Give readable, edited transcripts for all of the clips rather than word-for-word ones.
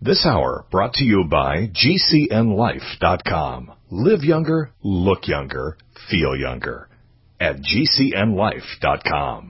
This hour brought to you by GCNLife.com. Live younger, look younger, feel younger at GCNLife.com.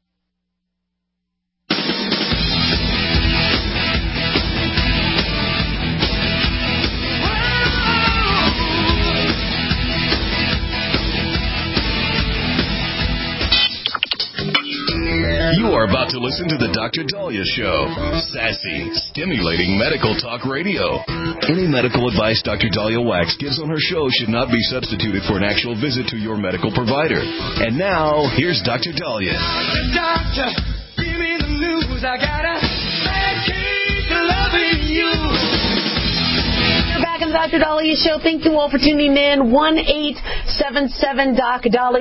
You are about to listen to the Dr. Daliah Show. Sassy, stimulating medical talk radio. Any medical advice Dr. Daliah Wax gives on her show should not be substituted for an actual visit to your medical provider. And now, here's Dr. Daliah. Doctor, give me the news. I got a bad case of loving you. Back on the Dr. Daliah Show. Thank you all for tuning in. 1-877-DOC-DALI,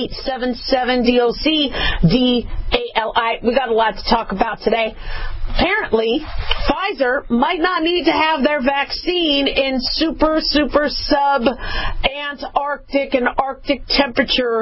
1-877-DOC-DALI. We got a lot to talk about today. Apparently, Pfizer might not need to have their vaccine in super sub-Antarctic and Arctic temperature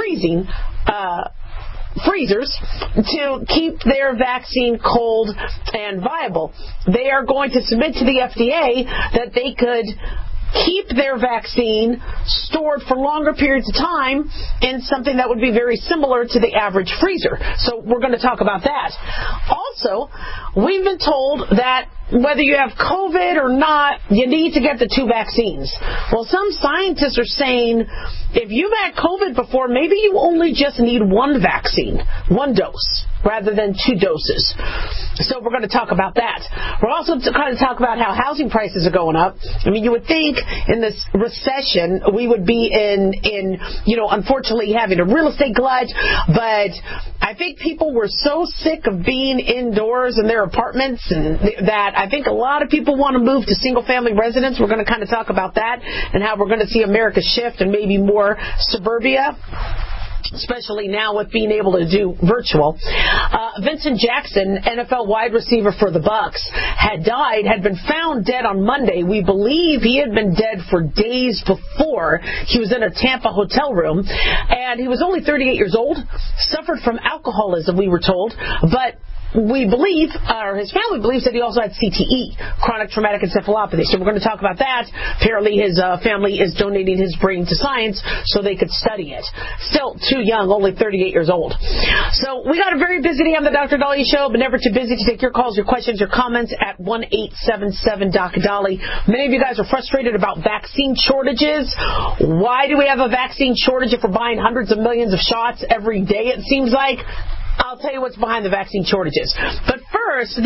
freezers to keep their vaccine cold and viable. They are going to submit to the FDA that they could keep their vaccine stored for longer periods of time in something that would be very similar to the average freezer. So we're going to talk about that. Also, we've been told that whether you have COVID or not, you need to get the 2 vaccines. Well, some scientists are saying if you've had COVID before, maybe you only just need 1 vaccine, 1 dose, rather than 2 doses. So we're going to talk about that. We're also going to talk about how housing prices are going up. I mean, you would think in this recession we would be in unfortunately having a real estate glut, but I think people were so sick of being indoors in their apartments and that I think a lot of people want to move to single-family residence. We're going to kind of talk about that and how we're going to see America shift and maybe more suburbia, especially now with being able to do virtual. Vincent Jackson, NFL wide receiver for the Bucs, had been found dead on Monday. We believe he had been dead for days before. He was in a Tampa hotel room, and he was only 38 years old, suffered from alcoholism, we were told, but we believe, or his family believes, that he also had CTE, chronic traumatic encephalopathy. So we're going to talk about that. Apparently his family is donating his brain to science so they could study it. Still too young, only 38 years old. So we got a very busy day on the Dr. Daliah Show, but never too busy to take your calls, your questions, your comments at 1-877-DOC-DALI. Many of you guys are frustrated about vaccine shortages. Why do we have a vaccine shortage if we're buying hundreds of millions of shots every day, it seems like? I'll tell you what's behind the vaccine shortages. But first, we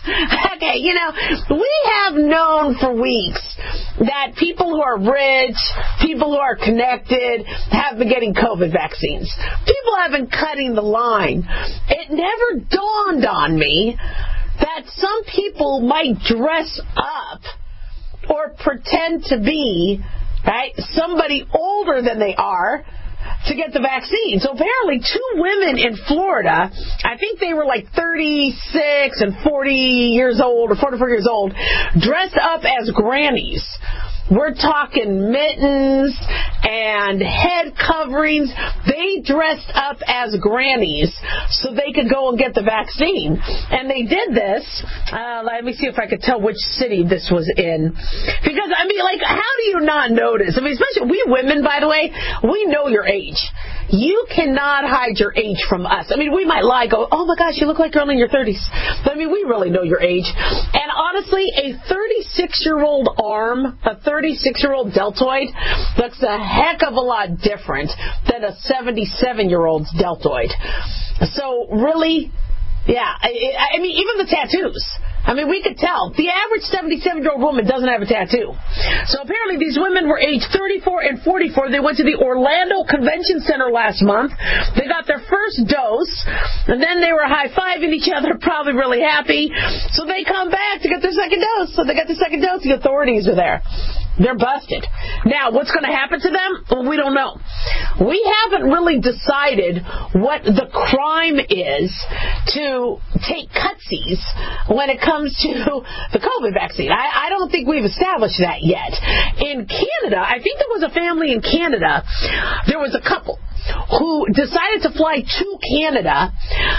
have known for weeks that people who are rich, people who are connected, have been getting COVID vaccines. People have been cutting the line. It never dawned on me that some people might dress up or pretend to be somebody older than they are to get the vaccine. So apparently 2 women in Florida, I think they were like 36 and 40 years old or 44 years old, dressed up as grannies. We're talking mittens and head coverings. They dressed up as grannies so they could go and get the vaccine. And they did this. Let me see if I could tell which city this was in. Because, how do you not notice? Especially we women, by the way, we know your age. You cannot hide your age from us. We might lie, go, oh my gosh, you look like you're only in your 30s. But we really know your age. And honestly, a 36-year-old arm, a 36-year-old deltoid, looks a heck of a lot different than a 77-year-old's deltoid. So really, yeah, even the tattoos. We could tell. The average 77-year-old woman doesn't have a tattoo. So apparently these women were aged 34 and 44. They went to the Orlando Convention Center last month. They got their first dose, and then they were high-fiving each other, probably really happy. So they come back to get their second dose. So they got the second dose. The authorities are there. They're busted. Now, what's going to happen to them? Well, we don't know. We haven't really decided what the crime is to take cutsies when it comes to the COVID vaccine. I don't think we've established that yet. In Canada, I think there was a family in Canada, there was a couple who decided to fly to Canada after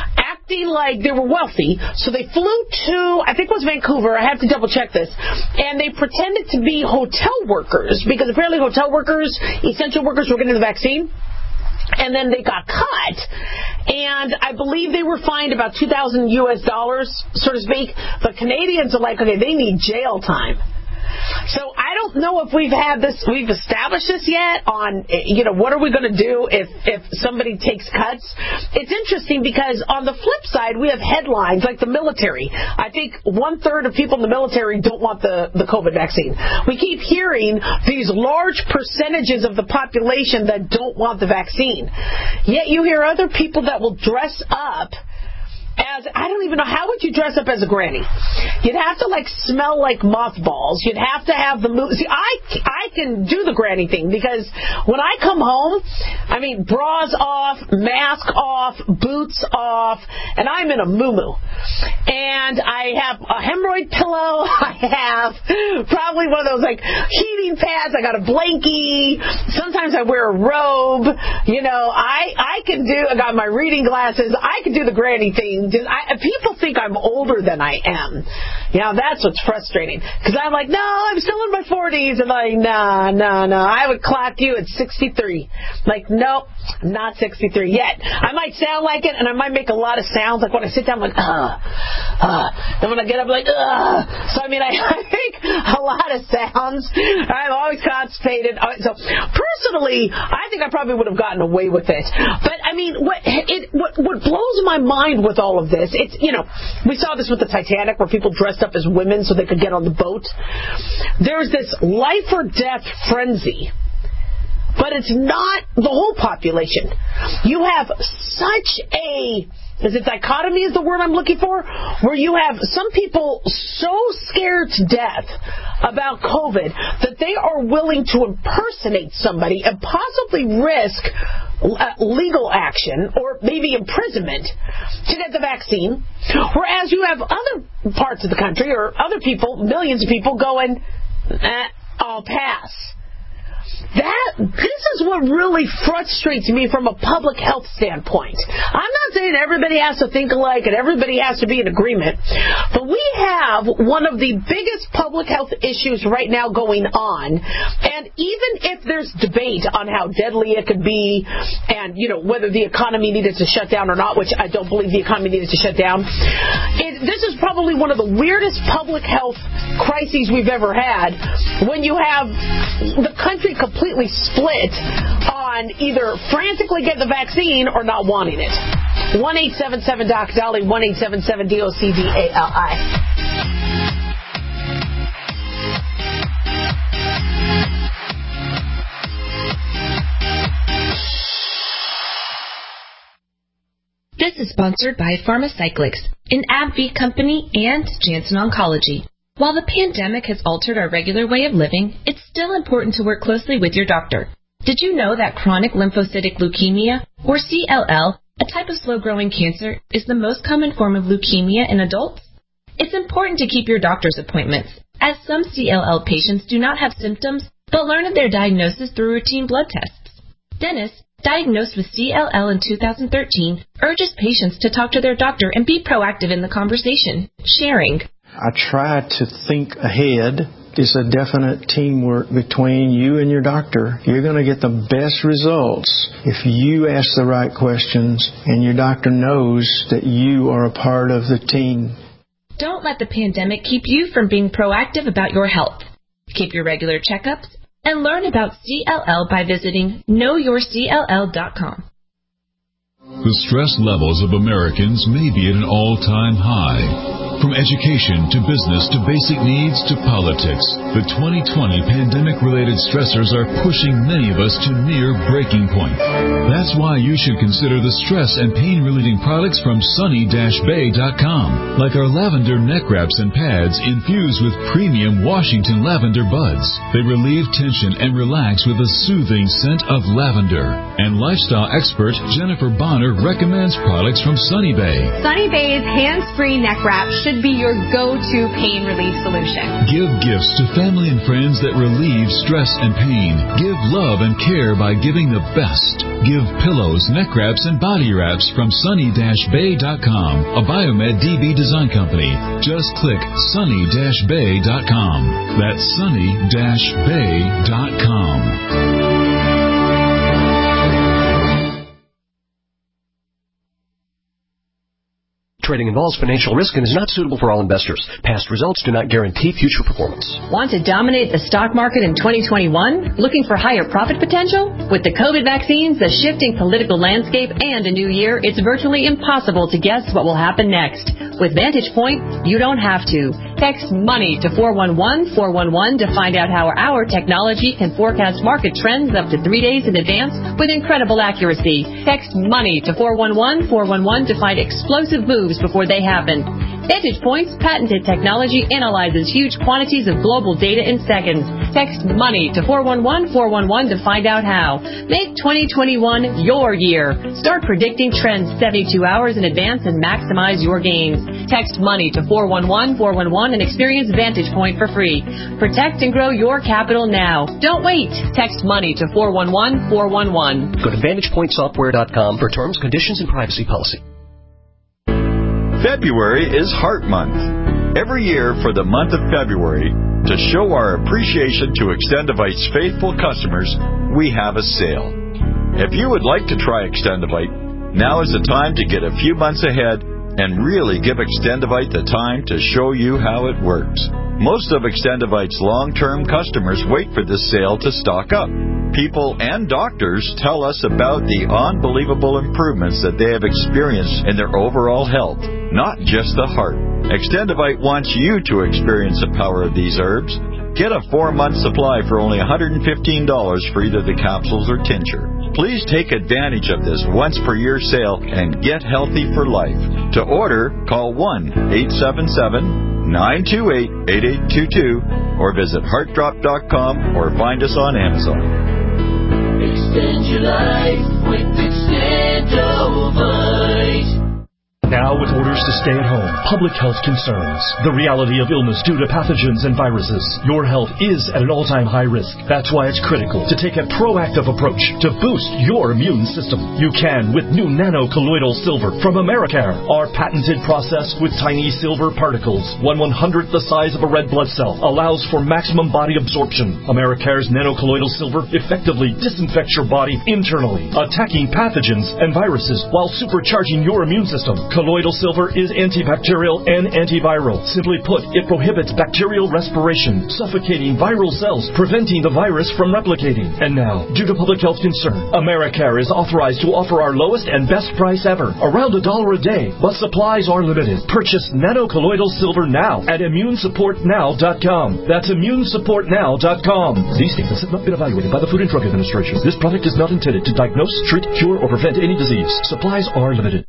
acting like they were wealthy, so they flew to, I think it was Vancouver, I have to double check this, and they pretended to be hotel workers, because apparently hotel workers, essential workers, were getting the vaccine. And then they got caught, and I believe they were fined about $2,000 US, so to speak. But Canadians are like, okay, they need jail time. So I don't know if we've established this yet on, what are we going to do if somebody takes cuts? It's interesting because on the flip side, we have headlines like the military. I think 1/3 of people in the military don't want the COVID vaccine. We keep hearing these large percentages of the population that don't want the vaccine. Yet you hear other people that will dress up as, I don't even know, how would you dress up as a granny? You'd have to smell like mothballs. You'd have to have the See, I can do the granny thing because when I come home, bras off, mask off, boots off, and I'm in a muumuu. And I have a hemorrhoid pillow. I have probably one of those heating pads. I got a blankie. Sometimes I wear a robe. I got my reading glasses. I can do the granny thing. People think I'm older than I am. That's what's frustrating. Because I'm like, no, I'm still in my 40s. And no. I would clock you at 63. Nope, not 63 yet. I might sound like it, and I might make a lot of sounds. Like when I sit down, I'm like, Then when I get up, I'm like, So, I make a lot of sounds. I'm always constipated. So, personally, I think I probably would have gotten away with it. But, what blows my mind with all of this, it's, we saw this with the Titanic where people dressed up as women so they could get on the boat. There's this life or death frenzy. But it's not the whole population. You have such a... Is it dichotomy is the word I'm looking for? Where you have some people so scared to death about COVID that they are willing to impersonate somebody and possibly risk legal action or maybe imprisonment to get the vaccine. Whereas you have other parts of the country or other people, millions of people going, I'll pass. This is what really frustrates me from a public health standpoint. I'm not saying everybody has to think alike and everybody has to be in agreement, but we have one of the biggest public health issues right now going on, and even if there's debate on how deadly it could be and, whether the economy needed to shut down or not, which I don't believe the economy needed to shut down, this is probably one of the weirdest public health crises we've ever had when you have the country completely split on either frantically getting the vaccine or not wanting it. 1-877-DOC-DOLLY, 1-877-DOCDALI. This is sponsored by Pharmacyclics, an AbbVie company, and Janssen Oncology. While the pandemic has altered our regular way of living, it's still important to work closely with your doctor. Did you know that chronic lymphocytic leukemia, or CLL, a type of slow-growing cancer, is the most common form of leukemia in adults? It's important to keep your doctor's appointments, as some CLL patients do not have symptoms but learn of their diagnosis through routine blood tests. Dennis, diagnosed with CLL in 2013, urges patients to talk to their doctor and be proactive in the conversation, sharing. I try to think ahead. It's a definite teamwork between you and your doctor. You're going to get the best results if you ask the right questions and your doctor knows that you are a part of the team. Don't let the pandemic keep you from being proactive about your health. Keep your regular checkups and learn about CLL by visiting knowyourcll.com. The stress levels of Americans may be at an all-time high. From education to business to basic needs to politics, the 2020 pandemic-related stressors are pushing many of us to near breaking point. That's why you should consider the stress and pain-relieving products from sunny-bay.com, like our lavender neck wraps and pads infused with premium Washington lavender buds. They relieve tension and relax with a soothing scent of lavender. And lifestyle expert Jennifer Bonner recommends products from Sunny Bay. Sunny Bay's hands-free neck wrap should be your go-to pain relief solution. Give gifts to family and friends that relieve stress and pain. Give love and care by giving the best. Give pillows, neck wraps, and body wraps from sunny-bay.com, a Biomed DB design company. Just click sunny-bay.com. That's sunny-bay.com. Trading involves financial risk and is not suitable for all investors. Past results do not guarantee future performance. Want to dominate the stock market in 2021? Looking for higher profit potential? With the COVID vaccines, the shifting political landscape, and a new year, it's virtually impossible to guess what will happen next. With Vantage Point, you don't have to. Text MONEY to 411-411 to find out how our technology can forecast market trends up to 3 days in advance with incredible accuracy. Text MONEY to 411-411 to find explosive moves before they happen. Vantage Point's patented technology analyzes huge quantities of global data in seconds. Text MONEY to 411-411 to find out how. Make 2021 your year. Start predicting trends 72 hours in advance and maximize your gains. Text MONEY to 411-411 and experience Vantage Point for free. Protect and grow your capital now. Don't wait. Text MONEY to 411-411. Go to VantagePointSoftware.com for terms, conditions, and privacy policy. February is Heart Month. Every year for the month of February, to show our appreciation to Extendivite's faithful customers, we have a sale. If you would like to try Extendivite, now is the time to get a few months ahead and really give Extendivite the time to show you how it works. Most of Extendivite's long-term customers wait for this sale to stock up. People and doctors tell us about the unbelievable improvements that they have experienced in their overall health, not just the heart. Extendivite wants you to experience the power of these herbs. Get a 4-month supply for only $115 for either the capsules or tincture. Please take advantage of this once-per-year sale and get healthy for life. To order, call 1-877-928-8822 or visit heartdrop.com or find us on Amazon. Extend your life with Extendovite. Now, with orders to stay at home, public health concerns, the reality of illness due to pathogens and viruses, your health is at an all-time high risk. That's why it's critical to take a proactive approach to boost your immune system. You can with new nano-colloidal silver from Americare. Our patented process with tiny silver particles, 1/100th the size of a red blood cell, allows for maximum body absorption. Americare's nano-colloidal silver effectively disinfects your body internally, attacking pathogens and viruses while supercharging your immune system. Colloidal silver is antibacterial and antiviral. Simply put, it prohibits bacterial respiration, suffocating viral cells, preventing the virus from replicating. And now, due to public health concern, Americare is authorized to offer our lowest and best price ever, around $1 a day, but supplies are limited. Purchase nano-colloidal silver now at immunesupportnow.com. That's immunesupportnow.com. These things have not been evaluated by the Food and Drug Administration. This product is not intended to diagnose, treat, cure, or prevent any disease. Supplies are limited.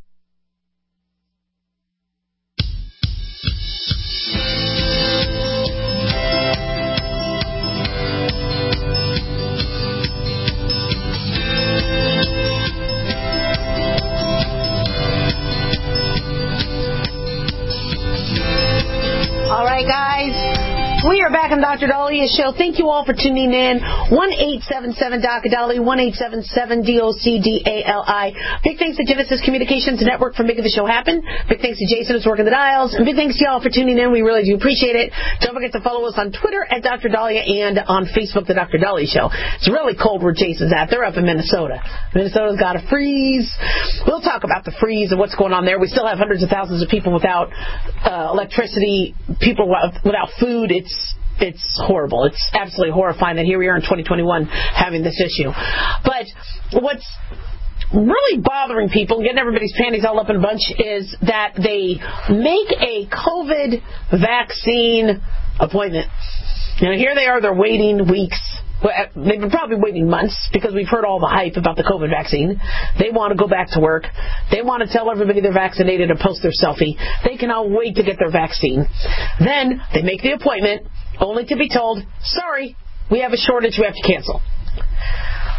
We are back on Dr. Dalia's show. Thank you all for tuning in. 1-877-DOC-DALI, 1-877-DOC-DALI. Big thanks to Genesis Communications Network for making the show happen. Big thanks to Jason who's working the dials. And big thanks to y'all for tuning in. We really do appreciate it. Don't forget to follow us on Twitter at Dr. Dalia and on Facebook, The Dr. Dalia Show. It's really cold where Jason's at. They're up in Minnesota. Minnesota's got a freeze. We'll talk about the freeze and what's going on there. We still have hundreds of thousands of people without electricity, people without food. It's horrible. It's absolutely horrifying that here we are in 2021 having this issue. But what's really bothering people, getting everybody's panties all up in a bunch, is that they make a COVID vaccine appointment. Now, here they are, they're waiting weeks. They've been probably waiting months because we've heard all the hype about the COVID vaccine. They want to go back to work. They want to tell everybody they're vaccinated and post their selfie. They cannot wait to get their vaccine. Then they make the appointment only to be told, sorry, we have a shortage, we have to cancel.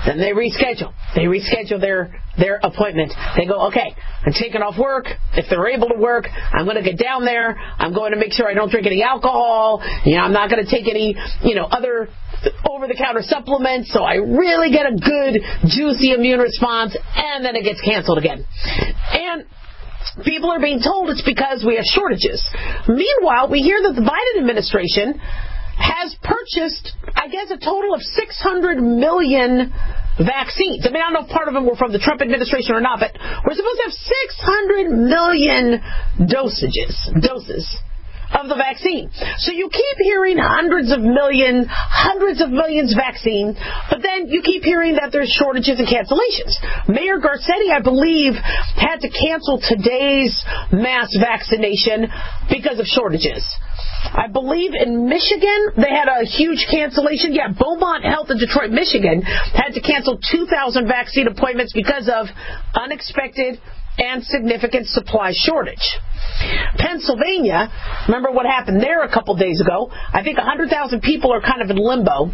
Then they reschedule. They reschedule their appointment. They go, okay, I'm taking off work. If they're able to work, I'm going to get down there. I'm going to make sure I don't drink any alcohol. I'm not going to take any, other over-the-counter supplements, so I really get a good, juicy immune response, and then it gets canceled again. And people are being told it's because we have shortages. Meanwhile, we hear that the Biden administration has purchased, I guess, a total of 600 million vaccines. I mean, I don't know if part of them were from the Trump administration or not, but we're supposed to have 600 million doses of the vaccine. So you keep hearing hundreds of millions vaccine, but then you keep hearing that there's shortages and cancellations. Mayor Garcetti, I believe, had to cancel today's mass vaccination because of shortages. I believe in Michigan, they had a huge cancellation. Yeah, Beaumont Health in Detroit, Michigan, had to cancel 2,000 vaccine appointments because of unexpected and significant supply shortage. Pennsylvania, remember what happened there a couple days ago? I think 100,000 people are kind of in limbo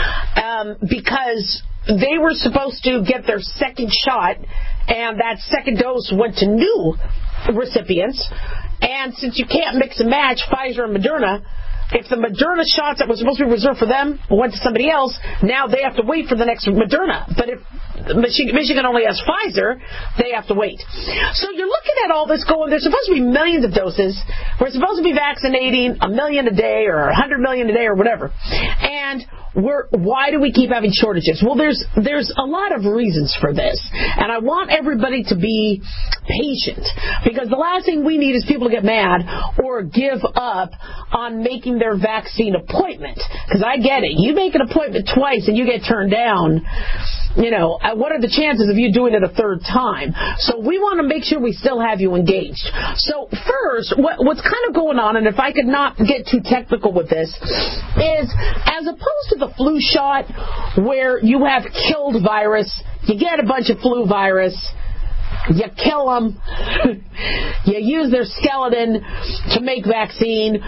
because they were supposed to get their second shot, and that second dose went to new recipients. And since you can't mix and match Pfizer and Moderna, if the Moderna shots that were supposed to be reserved for them went to somebody else, now they have to wait for the next Moderna. But if Michigan only has Pfizer, they have to wait. So you're looking at all this going, there's supposed to be millions of doses. We're supposed to be vaccinating 1 million a day or 100 million a day or whatever. And why do we keep having shortages? Well, there's a lot of reasons for this. And I want everybody to be patient, because the last thing we need is people to get mad or give up on making their vaccine appointment. Because I get it. You make an appointment twice and you get turned down. What are the chances of you doing it a third time? So we want to make sure we still have you engaged. So first, what's kind of going on, and if I could not get too technical with this, is as opposed to the flu shot where you have killed virus, you get a bunch of flu virus, you kill them, you use their skeleton to make vaccine.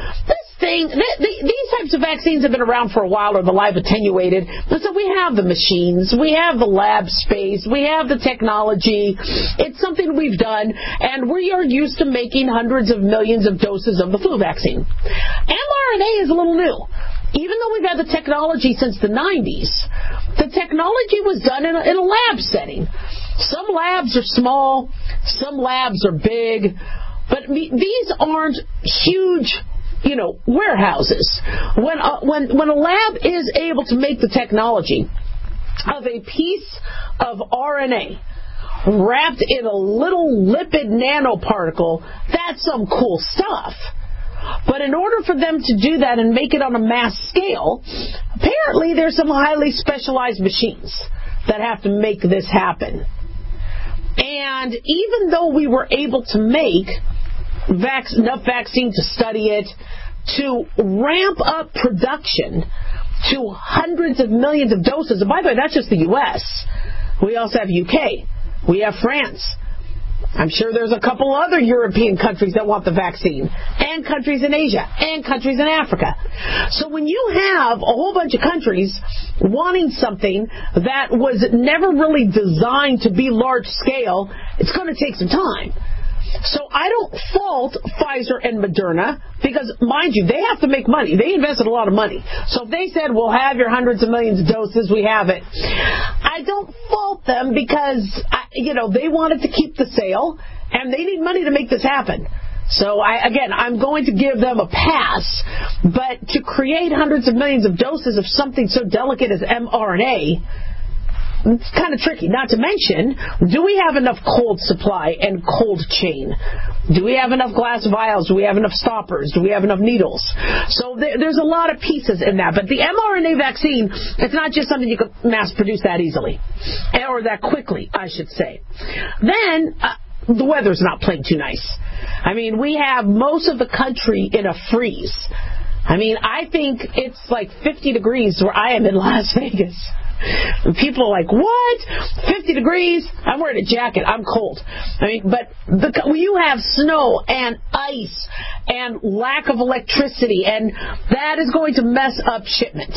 These types of vaccines have been around for a while, or the live attenuated. And so we have the machines, we have the lab space, we have the technology. It's something we've done, and we are used to making hundreds of millions of doses of the flu vaccine. mRNA is a little new. Even though we've had the technology since the 90s, the technology was done in a lab setting. Some labs are small, some labs are big, but these aren't huge, warehouses. When a lab is able to make the technology of a piece of RNA wrapped in a little lipid nanoparticle, that's some cool stuff. But in order for them to do that and make it on a mass scale, apparently there's some highly specialized machines that have to make this happen. And even though we were able to make enough vaccine to study it, to ramp up production to hundreds of millions of doses, and by the way, that's just the U.S. We also have UK. We have France. I'm sure there's a couple other European countries that want the vaccine, and countries in Asia, and countries in Africa. So when you have a whole bunch of countries wanting something that was never really designed to be large scale, it's going to take some time. So I don't fault Pfizer and Moderna because, mind you, they have to make money. They invested a lot of money. So if they said, we'll have your hundreds of millions of doses, we have it. I don't fault them because, they wanted to keep the sale and they need money to make this happen. So I'm going to give them a pass. But to create hundreds of millions of doses of something so delicate as mRNA, it's kind of tricky. Not to mention, do we have enough cold supply and cold chain? Do we have enough glass vials? Do we have enough stoppers? Do we have enough needles? So there's a lot of pieces in that. But the mRNA vaccine, it's not just something you can mass produce that easily. Or that quickly, I should say. Then, the weather's not playing too nice. I mean, we have most of the country in a freeze. I mean, I think it's like 50 degrees where I am in Las Vegas. And people are like, what? 50 degrees? I'm wearing a jacket. I'm cold. I mean, but when you have snow and ice and lack of electricity, and that is going to mess up shipment,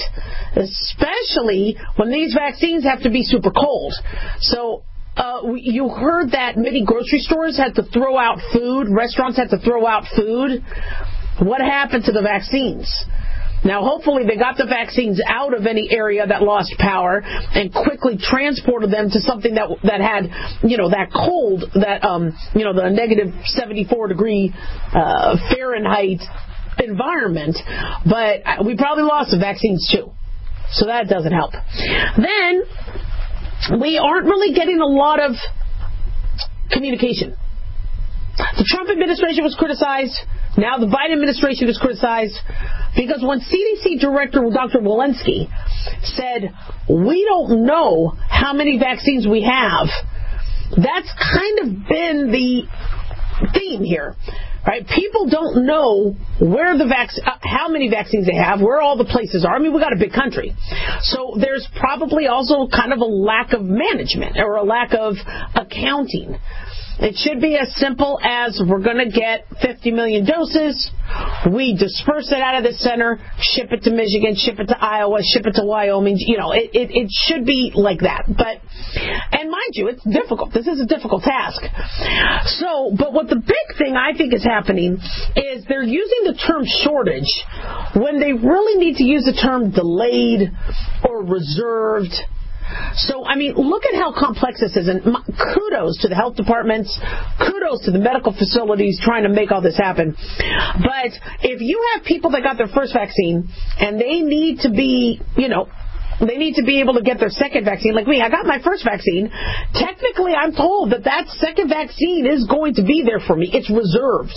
especially when these vaccines have to be super cold. So you heard that many grocery stores had to throw out food, restaurants had to throw out food. What happened to the vaccines? Now, hopefully they got the vaccines out of any area that lost power and quickly transported them to something that had, that cold, that, the negative 74 degree Fahrenheit environment. But we probably lost the vaccines too. So that doesn't help. Then we aren't really getting a lot of communication. The Trump administration was criticized. Now the Biden administration is criticized because when CDC Director Dr. Walensky said, we don't know how many vaccines we have, that's kind of been the theme here. Right? People don't know where how many vaccines they have, where all the places are. I mean, we got a big country. So there's probably also kind of a lack of management or a lack of accounting. It should be as simple as we're going to get 50 million doses. We disperse it out of the center, ship it to Michigan, ship it to Iowa, ship it to Wyoming. It should be like that. And mind you, it's difficult. This is a difficult task. But what the big thing I think is happening is they're using the term shortage when they really need to use the term delayed or reserved. So, I mean, look at how complex this is. And kudos to the health departments. Kudos to the medical facilities trying to make all this happen. But if you have people that got their first vaccine and they need to be, they need to be able to get their second vaccine. Like me, I got my first vaccine. Technically, I'm told that second vaccine is going to be there for me. It's reserved.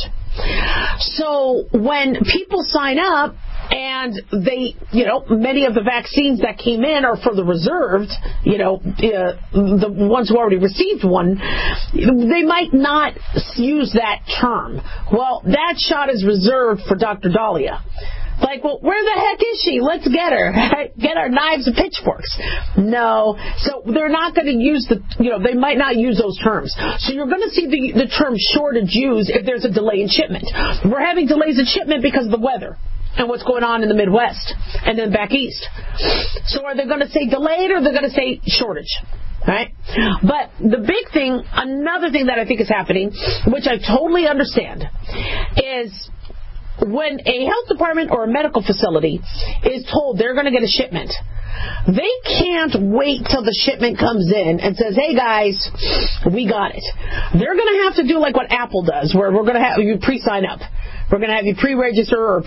So when people sign up and they, many of the vaccines that came in are for the reserved, the ones who already received one, they might not use that term. Well, that shot is reserved for Dr. Dahlia. Like, well, where the heck is she? Let's get her. Get our knives and pitchforks. No. So they're not going to use they might not use those terms. So you're going to see the term shortage used if there's a delay in shipment. We're having delays in shipment because of the weather and what's going on in the Midwest and then back east. So are they going to say delayed or are they going to say shortage? Right? But the big thing, another thing that I think is happening, which I totally understand, is when a health department or a medical facility is told they're going to get a shipment, they can't wait till the shipment comes in and says, hey guys, we got it. They're going to have to do like what Apple does, where we're going to have you pre-sign up. We're going to have you pre-register or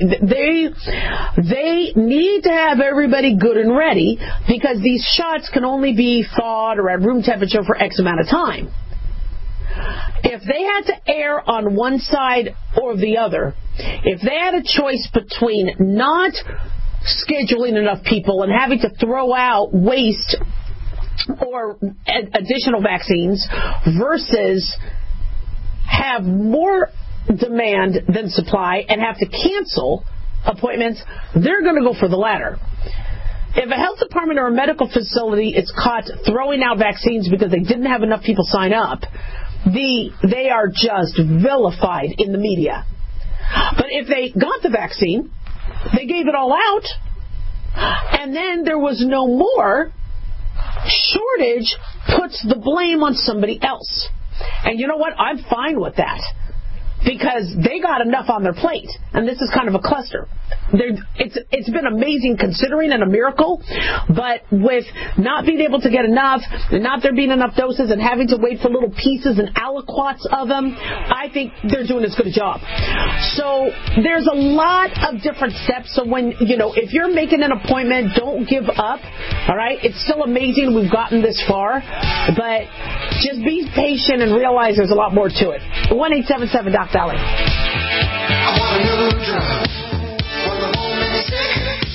they need to have everybody good and ready because these shots can only be thawed or at room temperature for X amount of time. If they had to err on one side or the other, if they had a choice between not scheduling enough people and having to throw out waste or additional vaccines versus have more demand than supply and have to cancel appointments, they're going to go for the latter. If a health department or a medical facility is caught throwing out vaccines because they didn't have enough people sign up, they are just vilified in the media. But if they got the vaccine, they gave it all out, and then there was no more, shortage puts the blame on somebody else. And you know what? I'm fine with that. Because they got enough on their plate, and this is kind of a cluster. It's been amazing considering and a miracle, but with not being able to get enough, and not there being enough doses, and having to wait for little pieces and aliquots of them, I think they're doing as good a job. So there's a lot of different steps. So when if you're making an appointment, don't give up. All right, it's still amazing we've gotten this far, but just be patient and realize there's a lot more to it. 1-877 Doc Dolly. I want a new drug. One that won't make me sick.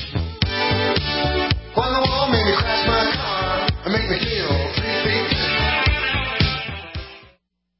One that won't make me crash my car and make me feel 3 feet.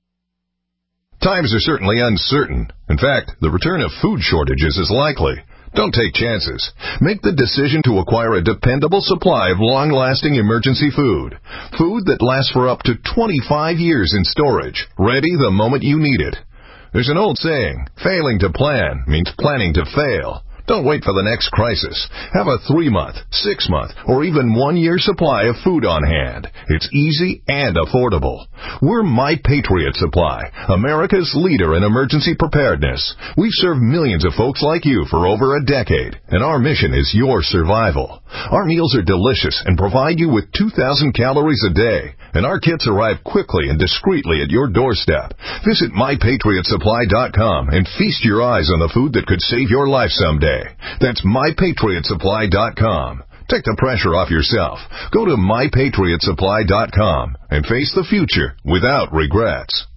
Times are certainly uncertain. In fact, the return of food shortages is likely. Don't take chances. Make the decision to acquire a dependable supply of long-lasting emergency food. Food that lasts for up to 25 years in storage, ready the moment you need it. There's an old saying, failing to plan means planning to fail. Don't wait for the next crisis. Have a 3-month, 6-month, or even 1-year supply of food on hand. It's easy and affordable. We're My Patriot Supply, America's leader in emergency preparedness. We've served millions of folks like you for over a decade, and our mission is your survival. Our meals are delicious and provide you with 2,000 calories a day, and our kits arrive quickly and discreetly at your doorstep. Visit MyPatriotSupply.com and feast your eyes on the food that could save your life someday. That's MyPatriotSupply.com. Take the pressure off yourself. Go to MyPatriotSupply.com and face the future without regrets.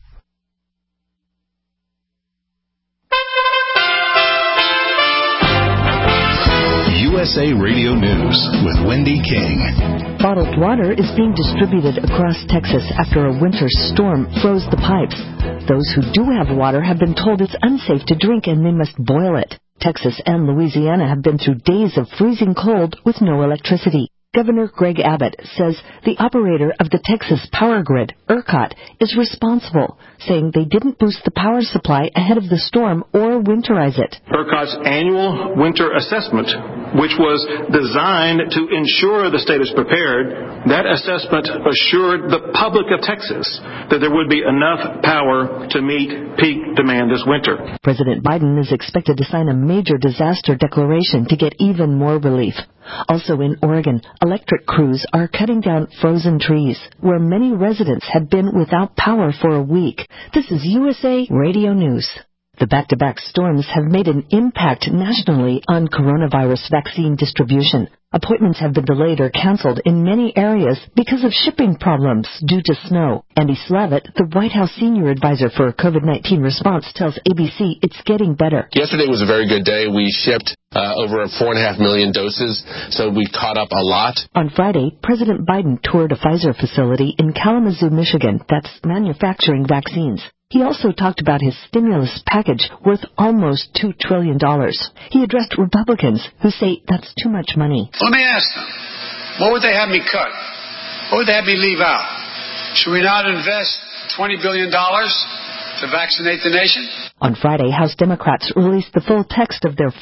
USA Radio News with Wendy King. Bottled water is being distributed across Texas after a winter storm froze the pipes. Those who do have water have been told it's unsafe to drink and they must boil it. Texas and Louisiana have been through days of freezing cold with no electricity. Governor Greg Abbott says the operator of the Texas power grid, ERCOT, is responsible, saying they didn't boost the power supply ahead of the storm or winterize it. ERCOT's annual winter assessment, which was designed to ensure the state is prepared, that assessment assured the public of Texas that there would be enough power to meet peak demand this winter. President Biden is expected to sign a major disaster declaration to get even more relief. Also in Oregon, electric crews are cutting down frozen trees, where many residents had been without power for a week. This is USA Radio News. The back-to-back storms have made an impact nationally on coronavirus vaccine distribution. Appointments have been delayed or canceled in many areas because of shipping problems due to snow. Andy Slavitt, the White House senior advisor for COVID-19 response, tells ABC it's getting better. Yesterday was a very good day. We shipped over 4.5 million doses, so we caught up a lot. On Friday, President Biden toured a Pfizer facility in Kalamazoo, Michigan, that's manufacturing vaccines. He also talked about his stimulus package worth almost $2 trillion. He addressed Republicans who say that's too much money. Let me ask them, what would they have me cut? What would they have me leave out? Should we not invest $20 billion to vaccinate the nation? On Friday, House Democrats released the full text of their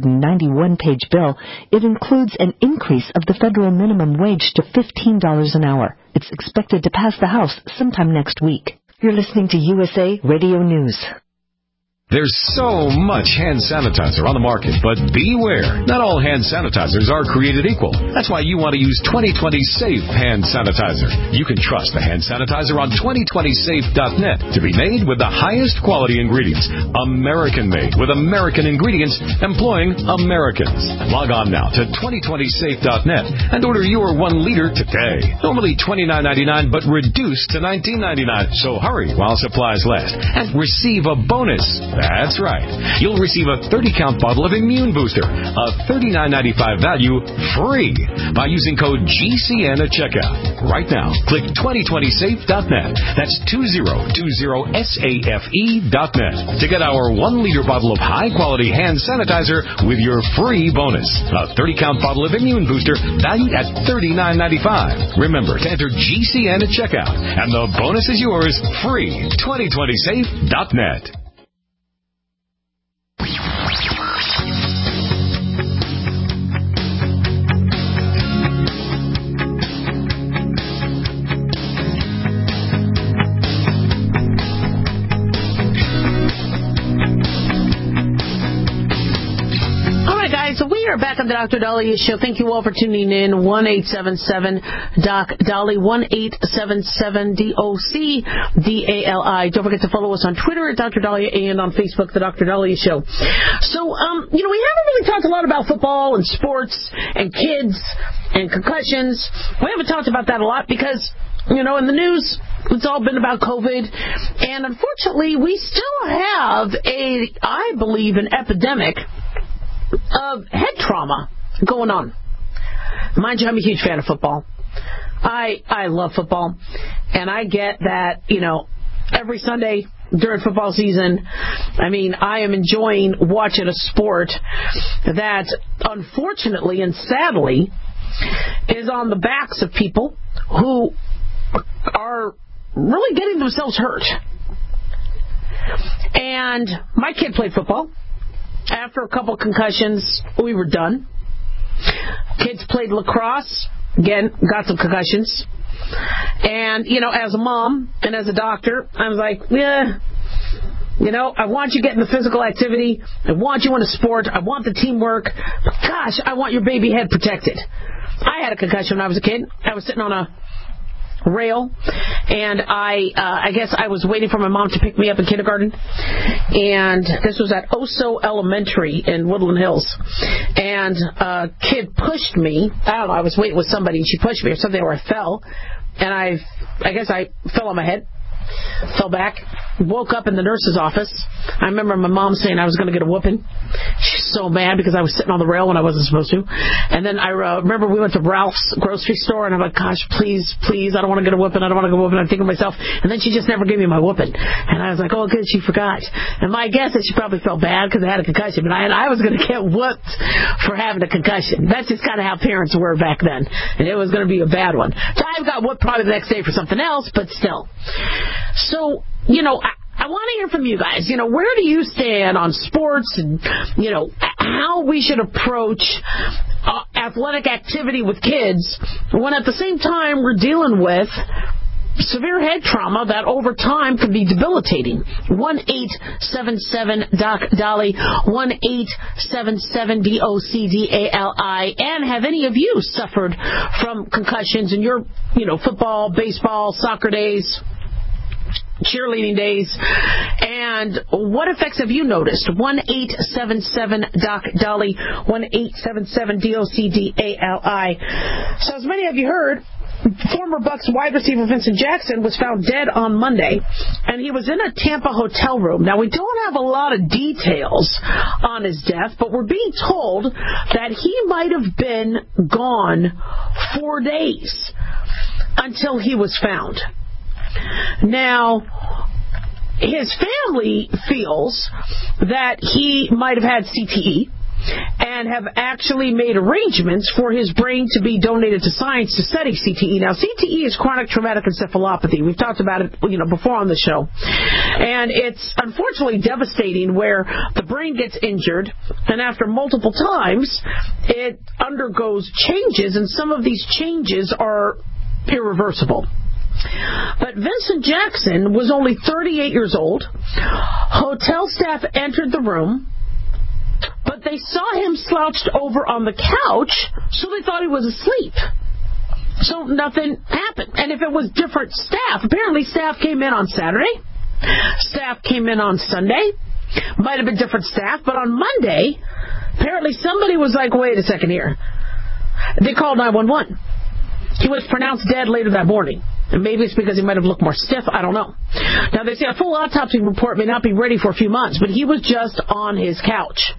591-page bill. It includes an increase of the federal minimum wage to $15 an hour. It's expected to pass the House sometime next week. You're listening to USA Radio News. There's so much hand sanitizer on the market, but beware. Not all hand sanitizers are created equal. That's why you want to use 2020 Safe Hand Sanitizer. You can trust the hand sanitizer on 2020safe.net to be made with the highest quality ingredients. American-made with American ingredients, employing Americans. Log on now to 2020safe.net and order your 1 liter today. Normally $29.99, but reduced to $19.99. So hurry while supplies last and receive a bonus. That's right. You'll receive a 30-count bottle of Immune Booster, a $39.95 value, free by using code GCN at checkout. Right now, click 2020safe.net. That's 2020safe.net to get our 1-liter bottle of high-quality hand sanitizer with your free bonus. A 30-count bottle of Immune Booster valued at $39.95. Remember to enter GCN at checkout, and the bonus is yours free. 2020safe.net. So we are back on the Dr. Daliah Show. Thank you all for tuning in. 1-877-DOC-DALI, 1-877-DOC-DALI. Don't forget to follow us on Twitter at Dr. Daliah and on Facebook, the Dr. Daliah Show. So, we haven't really talked a lot about football and sports and kids and concussions. We haven't talked about that a lot because, in the news, it's all been about COVID. And unfortunately, we still have I believe, an epidemic of head trauma going on. Mind you, I'm a huge fan of football. I love football. And I get that, every Sunday during football season. I mean, I am enjoying watching a sport that, unfortunately and sadly, is on the backs of people who are really getting themselves hurt. And my kid played football. After a couple concussions, we were done. Kids played lacrosse. Again, got some concussions. And, as a mom and as a doctor, I was like, I want you getting the physical activity. I want you in a sport. I want the teamwork. But gosh, I want your baby head protected. I had a concussion when I was a kid. I was sitting on a rail, and I guess I was waiting for my mom to pick me up in kindergarten, and this was at Oso Elementary in Woodland Hills, and a kid pushed me. I don't know, I was waiting with somebody, and she pushed me or something, or I fell, and I guess I fell on my head, fell back, woke up in the nurse's office. I remember my mom saying I was going to get a whooping. She's so mad because I was sitting on the rail when I wasn't supposed to. And then I remember we went to Ralph's grocery store, and I'm like, gosh, please, I don't want to get a whooping. I don't want to get a whooping. I'm thinking to myself. And then she just never gave me my whooping. And I was like, oh, good, she forgot. And my guess is she probably felt bad because I had a concussion. But I was going to get whooped for having a concussion. That's just kind of how parents were back then. And it was going to be a bad one. So I got whooped probably the next day for something else, but still. So, I want to hear from you guys. Where do you stand on sports and, how we should approach athletic activity with kids when at the same time we're dealing with severe head trauma that over time can be debilitating. 1-877-DOC-DOLLY, 1-877-DOCDALI. And have any of you suffered from concussions in your, football, baseball, soccer days, cheerleading days, and what effects have you noticed? 1-877-DOC-DOLLY, 1-877-DOCDALI. So as many of you heard, former Bucs wide receiver Vincent Jackson was found dead on Monday, and he was in a Tampa hotel room. Now, we don't have a lot of details on his death, but we're being told that he might have been gone 4 days until he was found. Now, his family feels that he might have had CTE and have actually made arrangements for his brain to be donated to science to study CTE. Now, CTE is chronic traumatic encephalopathy. We've talked about it, before on the show. And it's unfortunately devastating where the brain gets injured, and after multiple times, it undergoes changes, and some of these changes are irreversible. But Vincent Jackson was only 38 years old. Hotel staff entered the room, but they saw him slouched over on the couch, so they thought he was asleep. So nothing happened. And if it was different staff, apparently staff came in on Saturday, staff came in on Sunday, might have been different staff, but on Monday, apparently somebody was like, wait a second here. They called 911. He was pronounced dead later that morning. And maybe it's because he might have looked more stiff. I don't know. Now, they say a full autopsy report may not be ready for a few months, but he was just on his couch.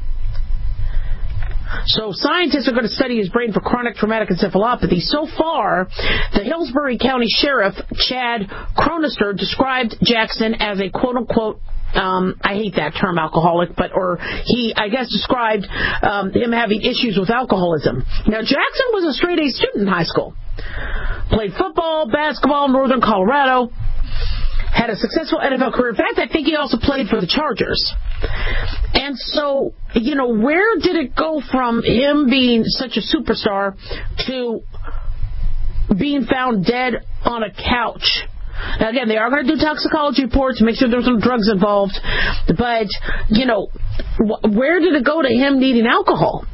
So scientists are going to study his brain for chronic traumatic encephalopathy. So far, the Hillsborough County Sheriff, Chad Cronister, described Jackson as a quote-unquote I hate that term, alcoholic, he, I guess, described him having issues with alcoholism. Now, Jackson was a straight-A student in high school. Played football, basketball in Northern Colorado. Had a successful NFL career. In fact, I think he also played for the Chargers. And so, where did it go from him being such a superstar to being found dead on a couch? Now, again, they are going to do toxicology reports, make sure there's no drugs involved. But, where did it go to him needing alcohol?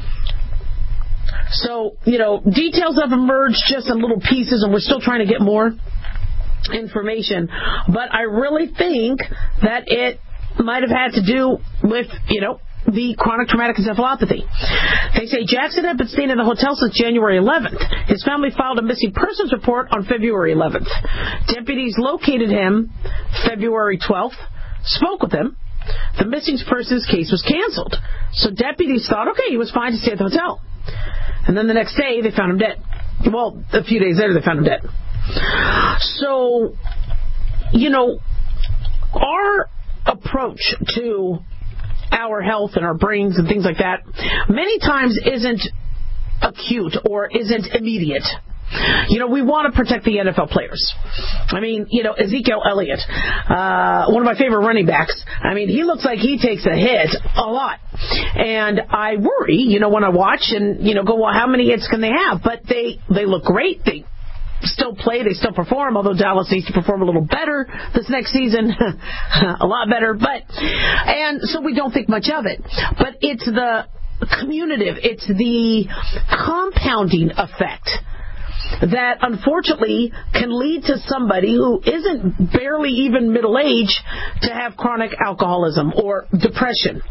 So, details have emerged just in little pieces, and we're still trying to get more information. But I really think that it might have had to do with, the chronic traumatic encephalopathy. They say Jackson had been staying in the hotel since January 11th. His family filed a missing persons report on February 11th. Deputies located him February 12th, spoke with him. The missing persons case was canceled. So deputies thought, okay, he was fine to stay at the hotel. And then the next day, they found him dead. Well, a few days later, they found him dead. So, our approach to our health and our brains and things like that many times isn't acute or isn't immediate. We want to protect the NFL players. Ezekiel Elliott, one of my favorite running backs, he looks like he takes a hit a lot. And I worry, when I watch and, go, well, how many hits can they have? But they look great. They still play. They still perform, although Dallas needs to perform a little better this next season. A lot better. And so we don't think much of it. But it's the commutative, it's the compounding effect that unfortunately can lead to somebody who isn't barely even middle-aged to have chronic alcoholism or depression.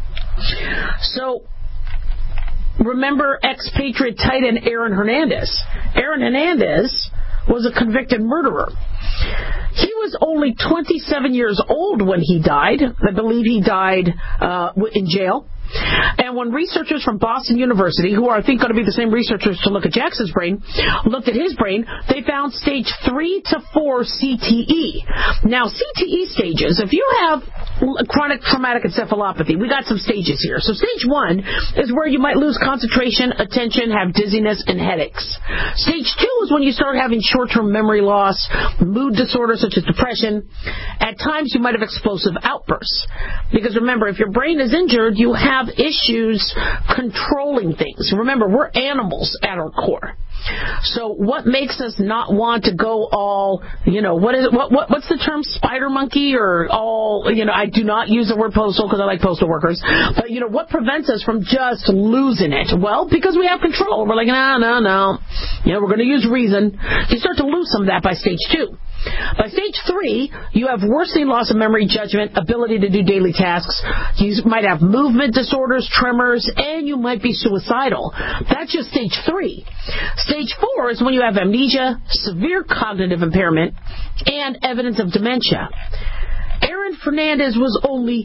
So remember ex-Patriot tight end Aaron Hernandez. Aaron Hernandez was a convicted murderer. He was only 27 years old when he died. I believe he died in jail. And when researchers from Boston University, who are, I think, going to be the same researchers to look at Jackson's brain, looked at his brain, they found stage 3 to 4 CTE. Now, CTE stages, if you have chronic traumatic encephalopathy, we got some stages here. So stage 1 is where you might lose concentration, attention, have dizziness, and headaches. Stage 2 is when you start having short-term memory loss, mood disorders such as depression. At times, you might have explosive outbursts. Because remember, if your brain is injured, you have issues controlling things. Remember, we're animals at our core. So what makes us not want to go all, what's the term, spider monkey or all, I do not use the word postal because I like postal workers, but what prevents us from just losing it? Well, because we have control. We're like, no. We're going to use reason. You start to lose some of that by stage 2. By stage 3, you have worsening loss of memory, judgment, ability to do daily tasks. You might have movement disorders, tremors, and you might be suicidal. That's just stage 3. Stage 4 is when you have amnesia, severe cognitive impairment, and evidence of dementia. Aaron Hernandez was only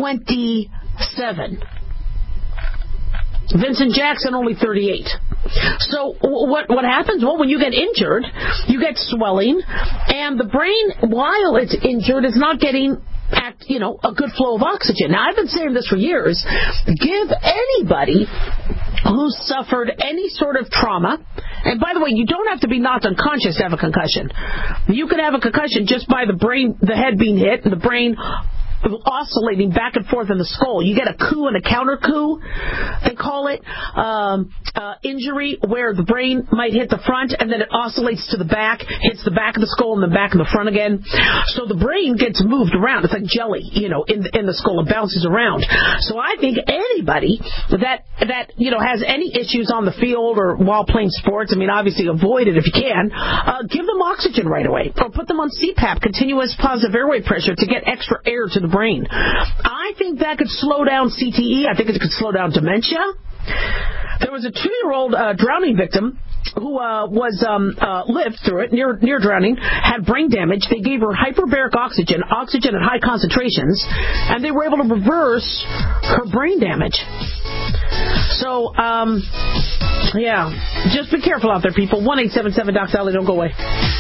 27. Vincent Jackson, only 38. So what happens? Well, when you get injured, you get swelling, and the brain, while it's injured, is not getting a good flow of oxygen. Now, I've been saying this for years. Give anybody who's suffered any sort of trauma, and by the way, you don't have to be knocked unconscious to have a concussion. You can have a concussion just by the head being hit, and the brain oscillating back and forth in the skull. You get a coup and a counter coup, they call it, injury where the brain might hit the front and then it oscillates to the back, hits the back of the skull and the back and the front again. So the brain gets moved around. It's like jelly, in the skull. It bounces around. So I think anybody that has any issues on the field or while playing sports, obviously avoid it if you can, give them oxygen right away or put them on CPAP, continuous positive airway pressure, to get extra air to the brain. I think that could slow down CTE. I think it could slow down dementia. There was a 2-year-old drowning victim who lived through it, near drowning, had brain damage. They gave her hyperbaric oxygen at high concentrations, and they were able to reverse her brain damage. So, just be careful out there, people. 1-877-DOC-SALLY. Don't go away.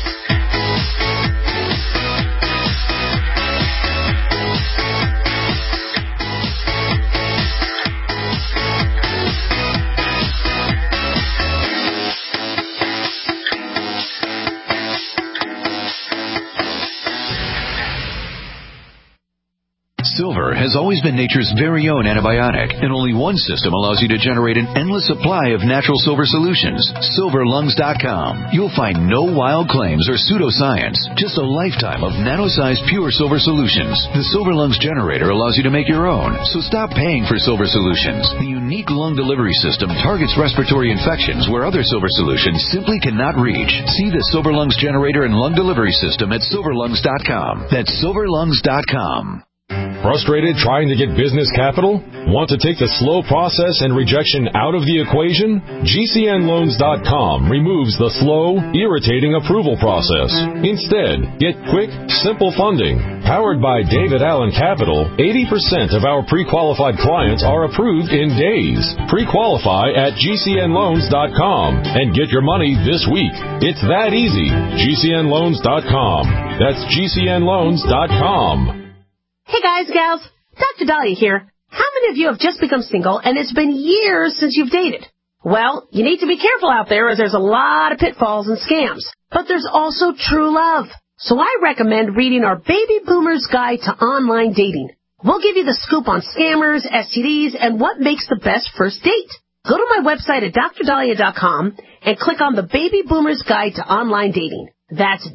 Silver has always been nature's very own antibiotic, and only one system allows you to generate an endless supply of natural silver solutions. SilverLungs.com. You'll find no wild claims or pseudoscience, just a lifetime of nano-sized pure silver solutions. The Silver Lungs generator allows you to make your own, so stop paying for silver solutions. The unique lung delivery system targets respiratory infections where other silver solutions simply cannot reach. See the Silver Lungs generator and lung delivery system at SilverLungs.com. That's SilverLungs.com. Frustrated trying to get business capital? Want to take the slow process and rejection out of the equation? GCNLoans.com removes the slow, irritating approval process. Instead, get quick, simple funding. Powered by David Allen Capital, 80% of our pre-qualified clients are approved in days. Pre-qualify at GCNLoans.com and get your money this week. It's that easy. GCNLoans.com. That's GCNLoans.com. Hey guys, gals, Dr. Dahlia here. How many of you have just become single and it's been years since you've dated? Well, you need to be careful out there as there's a lot of pitfalls and scams. But there's also true love. So I recommend reading our Baby Boomer's Guide to Online Dating. We'll give you the scoop on scammers, STDs, and what makes the best first date. Go to my website at drdahlia.com and click on the Baby Boomer's Guide to Online Dating. That's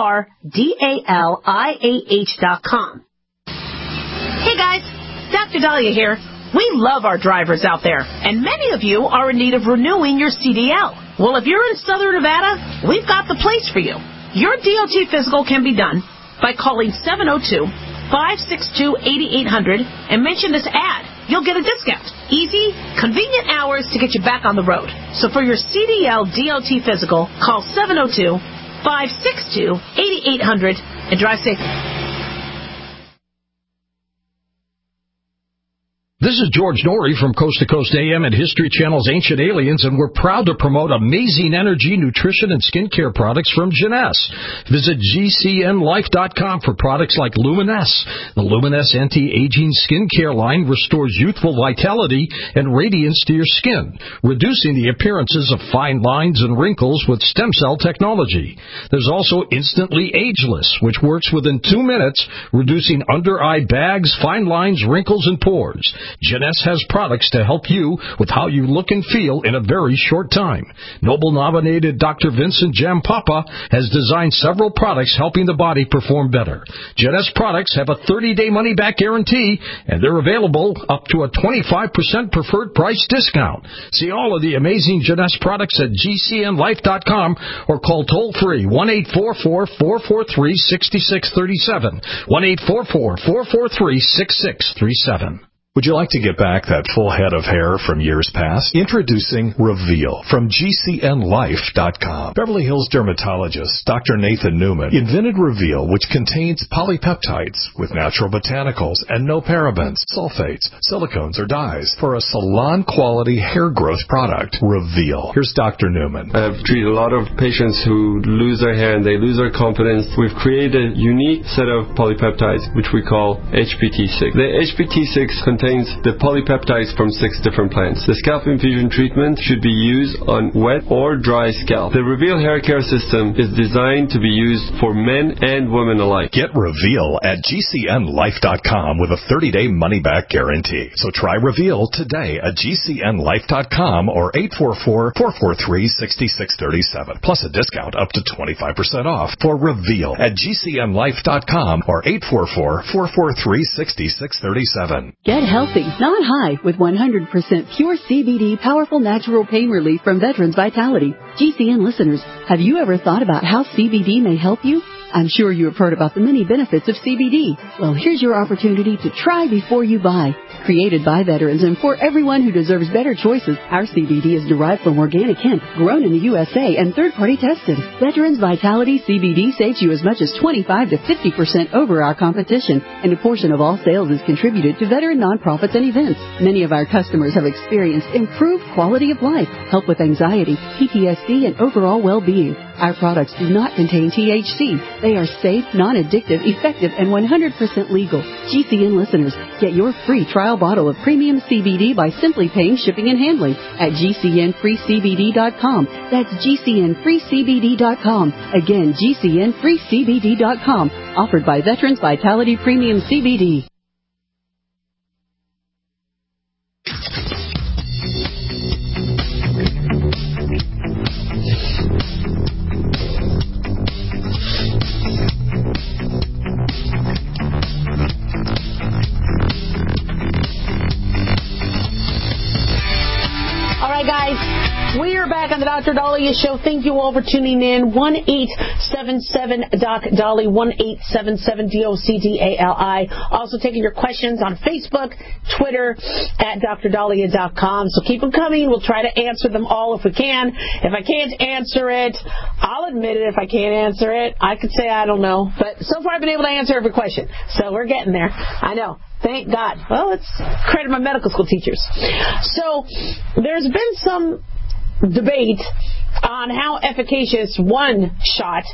DRDALIAH.com. Hey guys, Dr. Dahlia here. We love our drivers out there, and many of you are in need of renewing your CDL. Well, if you're in Southern Nevada, we've got the place for you. Your DOT physical can be done by calling 702-562-8800 and mention this ad. You'll get a discount. Easy, convenient hours to get you back on the road. So for your CDL DOT physical, call 702-562-8800 and drive safe. This is George Norrie from Coast to Coast AM and History Channel's Ancient Aliens, and we're proud to promote amazing energy, nutrition, and skincare products from Jeunesse. Visit GCNLife.com for products like Luminesse. The Luminesse anti-aging skincare line restores youthful vitality and radiance to your skin, reducing the appearances of fine lines and wrinkles with stem cell technology. There's also Instantly Ageless, which works within 2 minutes, reducing under-eye bags, fine lines, wrinkles, and pores. Jeunesse has products to help you with how you look and feel in a very short time. Nobel-nominated Dr. Vincent Jampapa has designed several products helping the body perform better. Jeunesse products have a 30-day money-back guarantee, and they're available up to a 25% preferred price discount. See all of the amazing Jeunesse products at GCNLife.com or call toll-free 1-844-443-6637, 1-844-443-6637. Would you like to get back that full head of hair from years past? Introducing Reveal from GCNLife.com. Beverly Hills dermatologist Dr. Nathan Newman invented Reveal, which contains polypeptides with natural botanicals and no parabens, sulfates, silicones, or dyes for a salon-quality hair growth product. Reveal. Here's Dr. Newman. I've treated a lot of patients who lose their hair and they lose their confidence. We've created a unique set of polypeptides, which we call HPT6. The HPT6 contains the polypeptides from 6 different plants. The scalp infusion treatment should be used on wet or dry scalp. The Reveal hair care system is designed to be used for men and women alike. Get Reveal at GCNLife.com with a 30-day money-back guarantee. So try Reveal today at GCNLife.com or 844-443-6637. Plus a discount up to 25% off for Reveal at GCNLife.com or 844-443-6637. Get healthy, not high, with 100% pure CBD powerful natural pain relief from Veterans Vitality. GCN listeners, have you ever thought about how CBD may help you? I'm sure you have heard about the many benefits of CBD. Well, here's your opportunity to try before you buy. Created by veterans and for everyone who deserves better choices, our CBD is derived from organic hemp, grown in the USA, and third-party tested. Veterans Vitality CBD saves you as much as 25 to 50% over our competition, and a portion of all sales is contributed to veteran nonprofits and events. Many of our customers have experienced improved quality of life, help with anxiety, PTSD, and overall well-being. Our products do not contain THC. They are safe, non-addictive, effective, and 100% legal. GCN listeners, get your free trial bottle of premium CBD by simply paying shipping and handling at GCNFreeCBD.com. That's GCNFreeCBD.com. Again, GCNFreeCBD.com. Offered by Veterans Vitality Premium CBD. Guys, we are back on the Dr. Dahlia Show. Thank you all for tuning in. 1-877-DOC-DALI, 1-877-DOCDALI. Also taking your questions on Facebook, Twitter, at drdahlia.com. So keep them coming. We'll try to answer them all if we can. If I can't answer it, I'll admit it. If I can't answer it, I could say I don't know. But so far I've been able to answer every question. So we're getting there. I know. Thank God. Well, it's credit to my medical school teachers. So there's been some debate on how efficacious one shot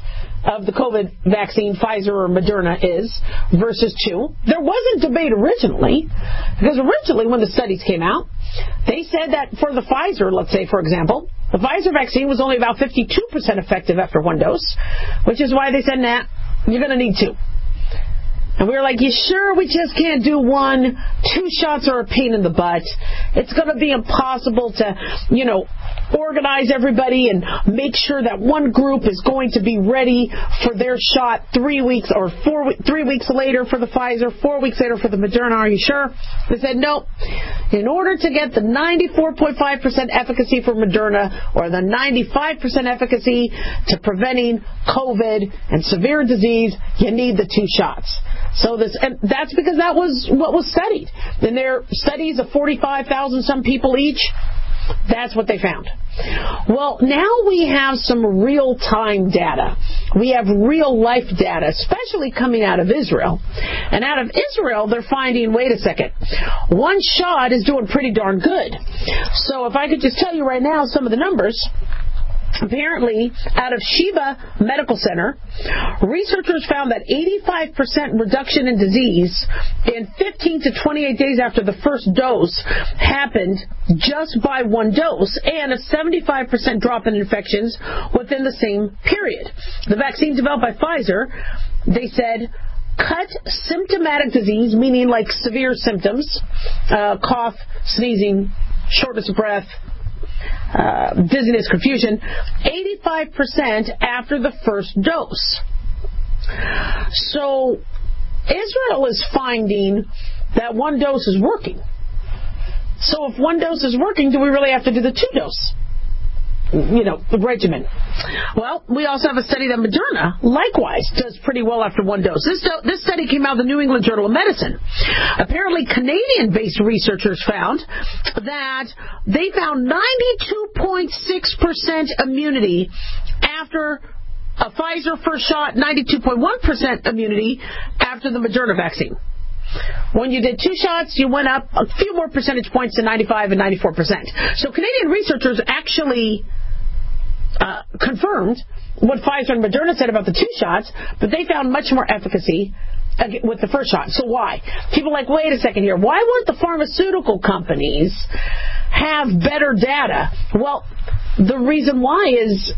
of the COVID vaccine, Pfizer or Moderna, is versus 2. There wasn't debate originally, because originally when the studies came out, they said that for the Pfizer, let's say, for example, the Pfizer vaccine was only about 52% effective after 1 dose, which is why they said, nah, you're going to need 2. And we were like, you sure we just can't do 1? 2 shots are a pain in the butt. It's going to be impossible to, organize everybody and make sure that one group is going to be ready for their shot 3 weeks or 3 weeks later for the Pfizer, 4 weeks later for the Moderna. Are you sure? They said, no. In order to get the 94.5% efficacy for Moderna or the 95% efficacy to preventing COVID and severe disease, you need the 2 shots. And that's because that was what was studied. In their studies of 45,000 some people each, that's what they found. Well, now we have some real-time data. We have real-life data, especially coming out of Israel. And out of Israel, they're finding, wait a second, 1 shot is doing pretty darn good. So if I could just tell you right now some of the numbers. Apparently, out of Sheba Medical Center, researchers found that 85% reduction in disease in 15 to 28 days after the first dose happened just by 1 dose, and a 75% drop in infections within the same period. The vaccine developed by Pfizer, they said, cut symptomatic disease, meaning like severe symptoms, cough, sneezing, shortness of breath, dizziness, confusion, 85% after the first dose. So Israel is finding that 1 dose is working. So if 1 dose is working, do we really have to do the 2 dose? The regimen. Well, we also have a study that Moderna, likewise, does pretty well after 1 dose. This study came out of the New England Journal of Medicine. Apparently, Canadian-based researchers found that they found 92.6% immunity after a Pfizer first shot, 92.1% immunity after the Moderna vaccine. When you did 2 shots, you went up a few more percentage points to 95 and 94%. So Canadian researchers actually confirmed what Pfizer and Moderna said about the 2 shots, but they found much more efficacy with the first shot. So why? People are like, wait a second here. Why wouldn't the pharmaceutical companies have better data? Well, the reason why is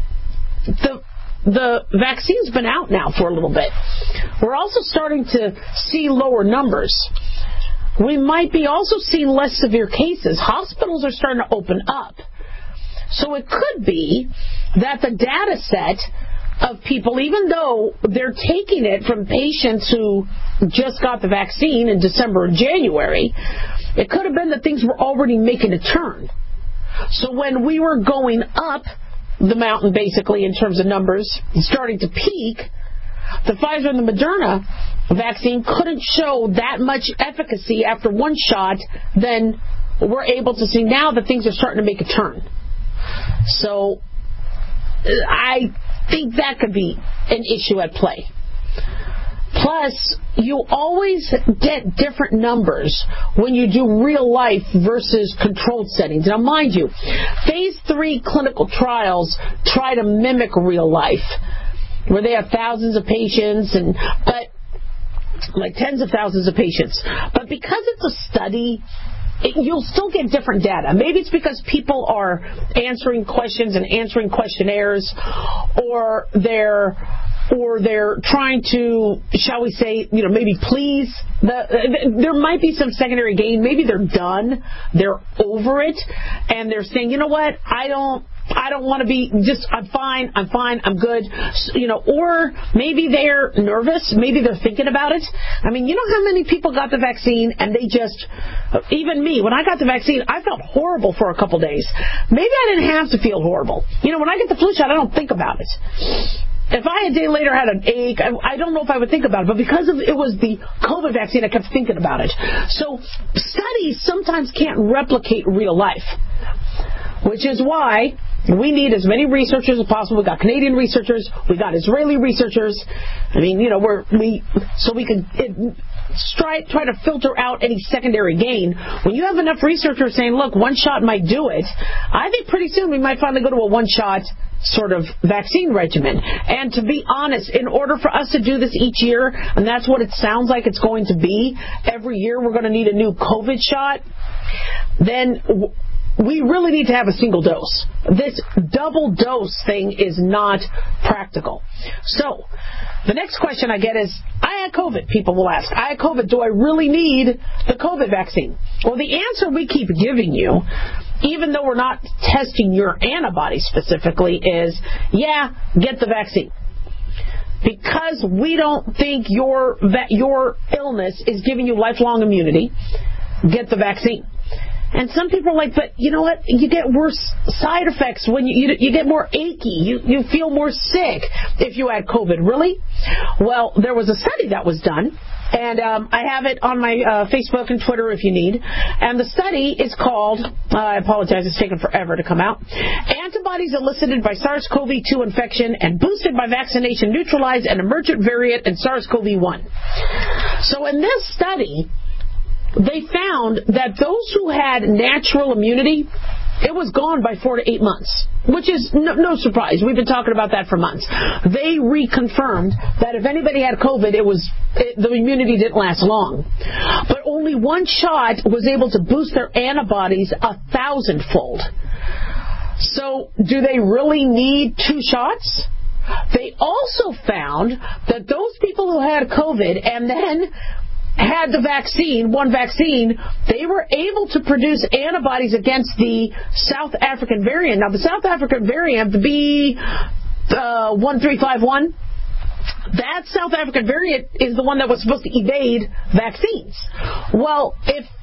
the vaccine's been out now for a little bit. We're also starting to see lower numbers. We might be also seeing less severe cases. Hospitals are starting to open up. So it could be that the data set of people, even though they're taking it from patients who just got the vaccine in December and January, it could have been that things were already making a turn. So when we were going up the mountain, basically, in terms of numbers, starting to peak, the Pfizer and the Moderna vaccine couldn't show that much efficacy after 1 shot, then we're able to see now that things are starting to make a turn. So I think that could be an issue at play. Plus, you always get different numbers when you do real life versus controlled settings. Now, mind you, phase 3 clinical trials try to mimic real life, where they have thousands of patients, but like tens of thousands of patients. But because it's a study, you'll still get different data. Maybe it's because people are answering questions and answering questionnaires, or they're trying to, shall we say, maybe please. There might be some secondary gain. Maybe they're done. They're over it, and they're saying, you know what, I don't want to be I'm fine, I'm good. Or maybe they're nervous, maybe they're thinking about it. I mean, you know how many people got the vaccine and they just, even me, when I got the vaccine, I felt horrible for a couple days. Maybe I didn't have to feel horrible. When I get the flu shot, I don't think about it. If I a day later had an ache, I don't know if I would think about it, but because it was the COVID vaccine, I kept thinking about it. So studies sometimes can't replicate real life, which is why We need as many researchers as possible. We got Canadian researchers. We got Israeli researchers. I mean, so we can try to filter out any secondary gain. When you have enough researchers saying, look, one shot might do it, I think pretty soon we might finally go to a one-shot sort of vaccine regimen. And to be honest, in order for us to do this each year, and that's what it sounds like it's going to be, every year we're going to need a new COVID shot, then we really need to have a single dose. This double dose thing is not practical. So, the next question I get is, I had COVID, people will ask. I had COVID, do I really need the COVID vaccine? Well, the answer we keep giving you, even though we're not testing your antibodies specifically, is, yeah, get the vaccine. Because we don't think your illness is giving you lifelong immunity, get the vaccine. And some people are like, but you know what? You get worse side effects when you get more achy. You feel more sick if you had COVID. Really? Well, there was a study that was done, and I have it on my Facebook and Twitter if you need. And the study is called, I apologize, it's taken forever to come out, Antibodies elicited by SARS-CoV-2 infection and boosted by vaccination neutralize an emergent variant in SARS-CoV-1. So in this study, they found that those who had natural immunity, it was gone by 4 to 8 months, which is no surprise. We've been talking about that for months. They reconfirmed that if anybody had COVID, the immunity didn't last long. But only one shot was able to boost their antibodies 1,000-fold. So do they really need 2 shots? They also found that those people who had COVID and then had the vaccine, one vaccine, they were able to produce antibodies against the South African variant. Now, the South African variant, the B1351, that South African variant is the one that was supposed to evade vaccines. Well,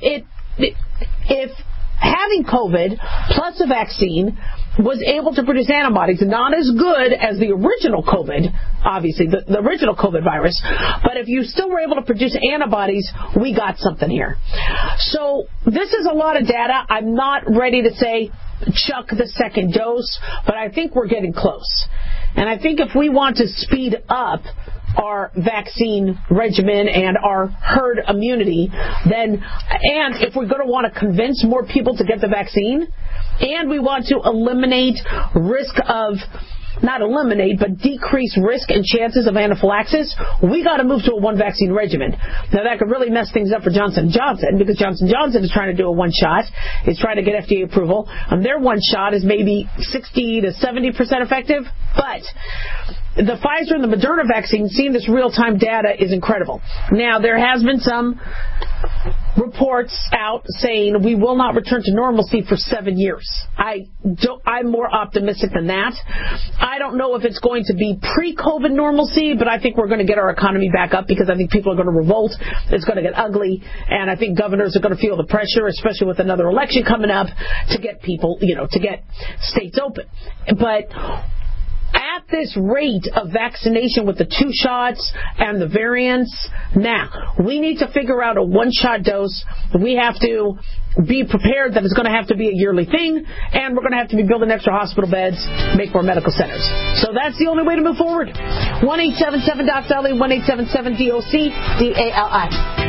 if having COVID plus a vaccine was able to produce antibodies, not as good as the original COVID, obviously, the original COVID virus, but if you still were able to produce antibodies, we got something here. So this is a lot of data. I'm not ready to say chuck the second dose, but I think we're getting close. And I think if we want to speed up our vaccine regimen and our herd immunity, and if we're going to want to convince more people to get the vaccine, and we want to eliminate risk of, not eliminate, but decrease risk and chances of anaphylaxis, we got to move to a one vaccine regimen. Now that could really mess things up for Johnson & Johnson, because Johnson & Johnson is trying to do a one shot, is trying to get FDA approval, and their one shot is maybe 60 to 70% effective, but the Pfizer and the Moderna vaccine, seeing this real-time data is incredible. Now, there has been some reports out saying we will not return to normalcy for 7 years. I'm more optimistic than that. I don't know if it's going to be pre-COVID normalcy, but I think we're going to get our economy back up, because I think people are going to revolt. It's going to get ugly, and I think governors are going to feel the pressure, especially with another election coming up, to get people, to get states open. But at this rate of vaccination with the 2 shots and the variants, now, we need to figure out a one-shot dose. We have to be prepared that it's going to have to be a yearly thing, and we're going to have to be building extra hospital beds, make more medical centers. So that's the only way to move forward. 1-877-DOC-DALI, 1-877-DOC-DALI.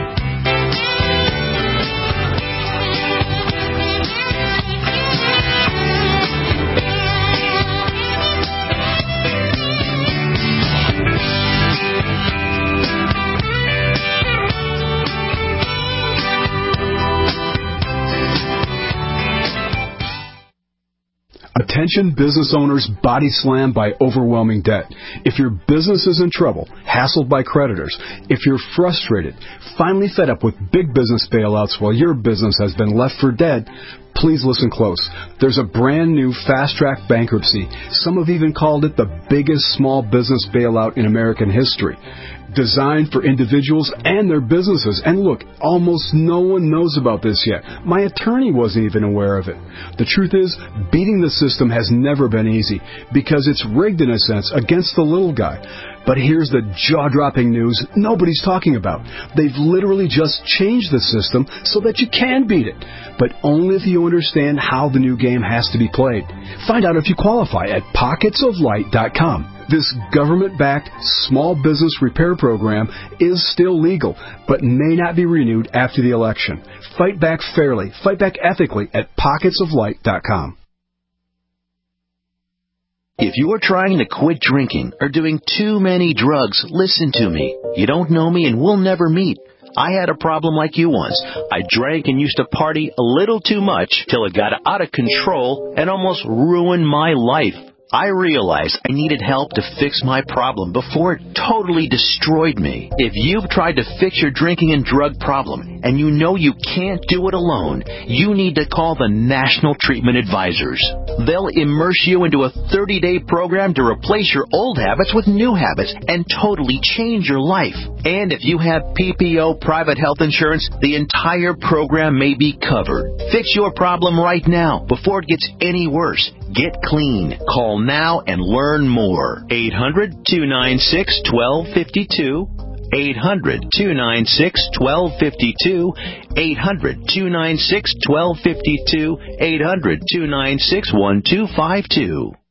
Attention business owners body slammed by overwhelming debt. If your business is in trouble, hassled by creditors, if you're frustrated, finally fed up with big business bailouts while your business has been left for dead, please listen close. There's a brand new fast-track bankruptcy. Some have even called it the biggest small business bailout in American history, designed for individuals and their businesses. And look, almost no one knows about this yet. My attorney wasn't even aware of it. The truth is, beating the system has never been easy, because it's rigged in a sense against the little guy. But here's the jaw-dropping news nobody's talking about. They've literally just changed the system so that you can beat it, but only if you understand how the new game has to be played. Find out if you qualify at pocketsoflight.com. This government-backed small business repair program is still legal, but may not be renewed after the election. Fight back fairly, fight back ethically at pocketsoflight.com. If you are trying to quit drinking or doing too many drugs, listen to me. You don't know me and we'll never meet. I had a problem like you once. I drank and used to party a little too much till it got out of control and almost ruined my life. I realized I needed help to fix my problem before it totally destroyed me. If you've tried to fix your drinking and drug problem and you know you can't do it alone, you need to call the National Treatment Advisors. They'll immerse you into a 30-day program to replace your old habits with new habits and totally change your life. And if you have PPO private health insurance, the entire program may be covered. Fix your problem right now before it gets any worse. Get clean. Call now and learn more. 800-296-1252. 800-296-1252. 800-296-1252. 800-296-1252.